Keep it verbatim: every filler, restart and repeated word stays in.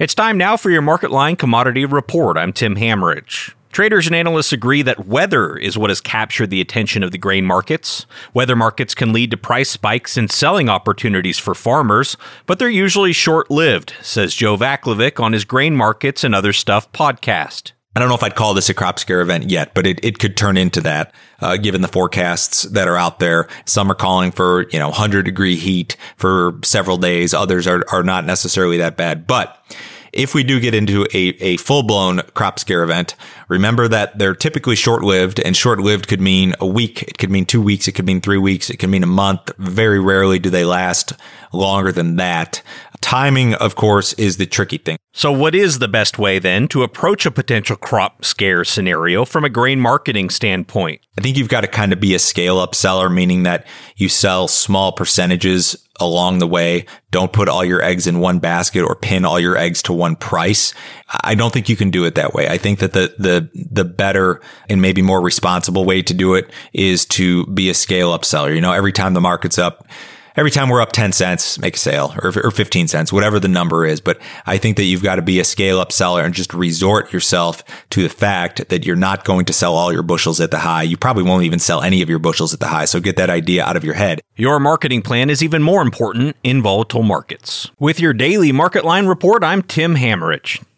It's time now for your Market Line Commodity Report. I'm Tim Hammerich. Traders and analysts agree that weather is what has captured the attention of the grain markets. Weather markets can lead to price spikes and selling opportunities for farmers, but they're usually short-lived, says Joe Vaclavic on his Grain Markets and Other Stuff podcast. I don't know if I'd call this a crop scare event yet, but it, it could turn into that, uh, given the forecasts that are out there. Some are calling for, you know, one hundred degree heat for several days. Others are, are not necessarily that bad. But if we do get into a, a full-blown crop scare event, remember that they're typically short-lived, and short-lived could mean a week. It could mean two weeks. It could mean three weeks. It could mean a month. Very rarely do they last longer than that. Timing, of course, is the tricky thing. So what is the best way, then, to approach a potential crop scare scenario from a grain marketing standpoint? I think you've got to kind of be a scale-up seller, meaning that you sell small percentages along the way. Don't put all your eggs in one basket or pin all your eggs to one price. I don't think you can do it that way. I think that the the the better and maybe more responsible way to do it is to be a scale-up seller. You know, every time the market's up, every time we're up ten cents, make a sale, or, or fifteen cents, whatever the number is. But I think that you've got to be a scale-up seller and just resort yourself to the fact that you're not going to sell all your bushels at the high. You probably won't even sell any of your bushels at the high. So get that idea out of your head. Your marketing plan is even more important in volatile markets. With your daily Market Line report, I'm Tim Hammerich.